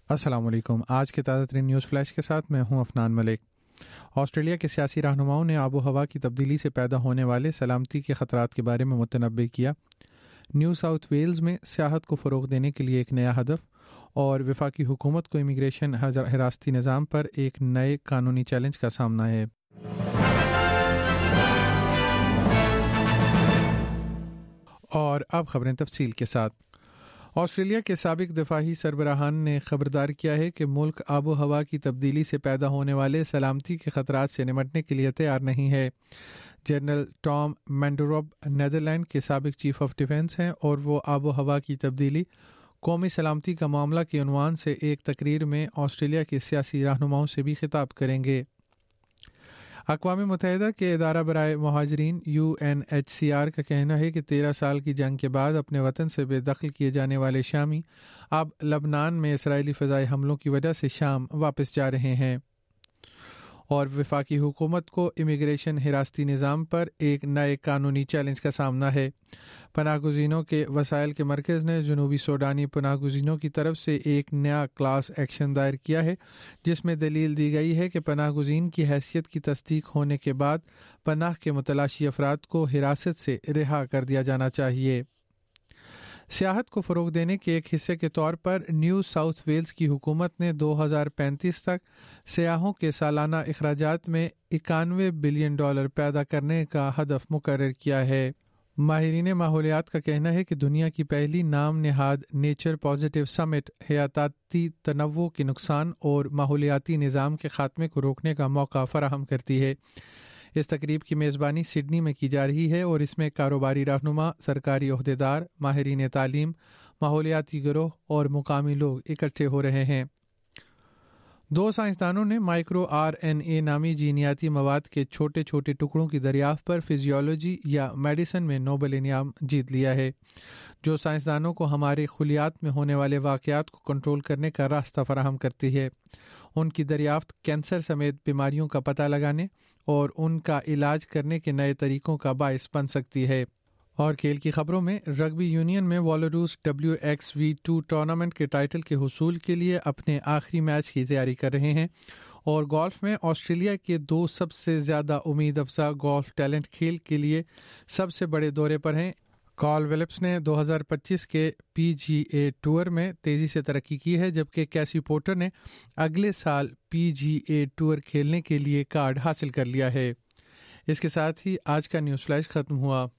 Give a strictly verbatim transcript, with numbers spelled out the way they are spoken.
السلام علیکم۔ آج کے تازہ ترین نیوز فلیش کے ساتھ میں ہوں عفنان ملک۔ آسٹریلیا کے سیاسی رہنماؤں نے آب و ہوا کی تبدیلی سے پیدا ہونے والے سلامتی کے خطرات کے بارے میں متنبع کیا۔ نیو ساؤتھ ویلز میں سیاحت کو فروغ دینے کے لیے ایک نیا ہدف، اور وفاقی حکومت کو امیگریشن حراستی نظام پر ایک نئے قانونی چیلنج کا سامنا ہے۔ اور اب خبریں تفصیل کے ساتھ۔ آسٹریلیا کے سابق دفاعی سربراہان نے خبردار کیا ہے کہ ملک آب و ہوا کی تبدیلی سے پیدا ہونے والے سلامتی کے خطرات سے نمٹنے کے لیے تیار نہیں ہے۔ جنرل ٹام مینڈروب نیدرلینڈ کے سابق چیف آف ڈیفنس ہیں، اور وہ آب و ہوا کی تبدیلی قومی سلامتی کا معاملہ کے عنوان سے ایک تقریر میں آسٹریلیا کے سیاسی رہنماؤں سے بھی خطاب کریں گے۔ اقوام متحدہ کے ادارہ برائے مہاجرین U N H C R کا کہنا ہے کہ تیرہ سال کی جنگ کے بعد اپنے وطن سے بے دخل کیے جانے والے شامی اب لبنان میں اسرائیلی فضائی حملوں کی وجہ سے شام واپس جا رہے ہیں، اور وفاقی حکومت کو امیگریشن حراستی نظام پر ایک نئے قانونی چیلنج کا سامنا ہے۔ پناہ گزینوں کے وسائل کے مرکز نے جنوبی سوڈانی پناہ گزینوں کی طرف سے ایک نیا کلاس ایکشن دائر کیا ہے، جس میں دلیل دی گئی ہے کہ پناہ گزین کی حیثیت کی تصدیق ہونے کے بعد پناہ کے متلاشی افراد کو حراست سے رہا کر دیا جانا چاہیے۔ سیاحت کو فروغ دینے کے ایک حصے کے طور پر نیو ساؤتھ ویلز کی حکومت نے دو ہزار پینتیس تک سیاحوں کے سالانہ اخراجات میں اکانوے بلین ڈالر پیدا کرنے کا ہدف مقرر کیا ہے۔ ماہرین ماحولیات کا کہنا ہے کہ دنیا کی پہلی نام نہاد نیچر پازیٹیو سمٹ حیاتیاتی تنوع کے نقصان اور ماحولیاتی نظام کے خاتمے کو روکنے کا موقع فراہم کرتی ہے۔ اس تقریب کی میزبانی سڈنی میں کی جا رہی ہے، اور اس میں کاروباری رہنما، سرکاری عہدیدار، ماہرین تعلیم، ماحولیاتی گروہ اور مقامی لوگ اکٹھے ہو رہے ہیں۔ دو سائنسدانوں نے مائکرو آر این اے نامی جینیاتی مواد کے چھوٹے چھوٹے ٹکڑوں کی دریافت پر فزیولوجی یا میڈیسن میں نوبل انعام جیت لیا ہے، جو سائنسدانوں کو ہمارے خلیات میں ہونے والے واقعات کو کنٹرول کرنے کا راستہ فراہم کرتی ہے۔ ان کی دریافت کینسر سمیت بیماریوں کا پتہ لگانے اور ان کا علاج کرنے کے نئے طریقوں کا باعث بن سکتی ہے۔ اور کھیل کی خبروں میں، رگبی یونین میں Wallaroos W X V two tournament کے ٹائٹل کے حصول کے لیے اپنے آخری میچ کی تیاری کر رہے ہیں، اور گولف میں آسٹریلیا کے دو سب سے زیادہ امید افزا گولف ٹیلنٹ کھیل کے لیے سب سے بڑے دورے پر ہیں۔ کارل ویلپس نے دو ہزار پچیس کے پی جی اے ٹور میں تیزی سے ترقی کی ہے، جبکہ کیسی پورٹر نے اگلے سال پی جی اے ٹور کھیلنے کے لیے کارڈ حاصل کر لیا ہے۔ اس کے ساتھ ہی آج کا نیوز فلیش ختم ہوا۔